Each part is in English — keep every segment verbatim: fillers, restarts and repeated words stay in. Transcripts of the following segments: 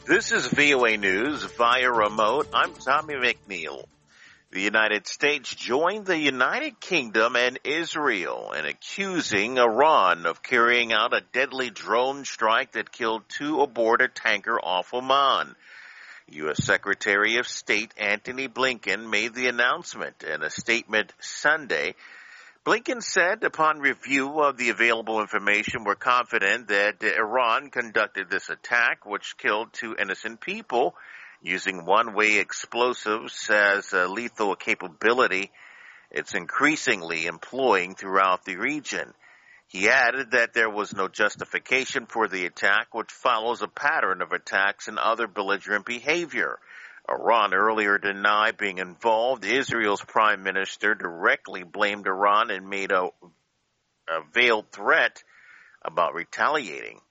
This is V O A News via remote. I'm Tommy McNeil. The United States joined the United Kingdom and Israel in accusing Iran of carrying out a deadly drone strike that killed two aboard a tanker off Oman. U S. Secretary of State Antony Blinken made the announcement in a statement Sunday. Blinken said, upon review of the available information, we're confident that Iran conducted this attack, which killed two innocent people, using one-way explosives as a lethal capability it's increasingly employing throughout the region. He added that there was no justification for the attack, which follows a pattern of attacks and other belligerent behavior. Iran earlier denied being involved. Israel's prime minister directly blamed Iran and made a, a veiled threat about retaliating.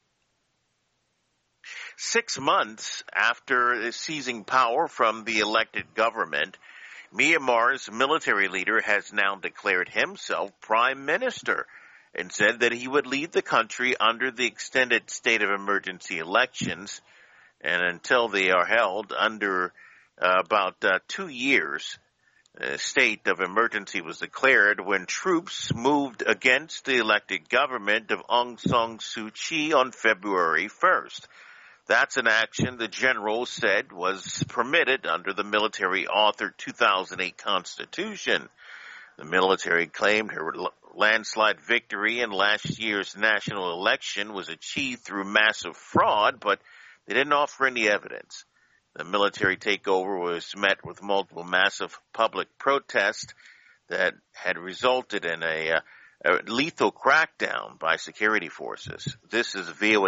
Six months after seizing power from the elected government, Myanmar's military leader has now declared himself prime minister and said that he would lead the country under the extended state of emergency elections, and until they are held under uh, about uh, two years. A state of emergency was declared when troops moved against the elected government of Aung San Suu Kyi on February first. That's an action the general said was permitted under the military-authored two thousand eight Constitution. The military claimed her landslide victory in last year's national election was achieved through massive fraud, but they didn't offer any evidence. The military takeover was met with multiple massive public protests that had resulted in a, uh, a lethal crackdown by security forces. This is V O A.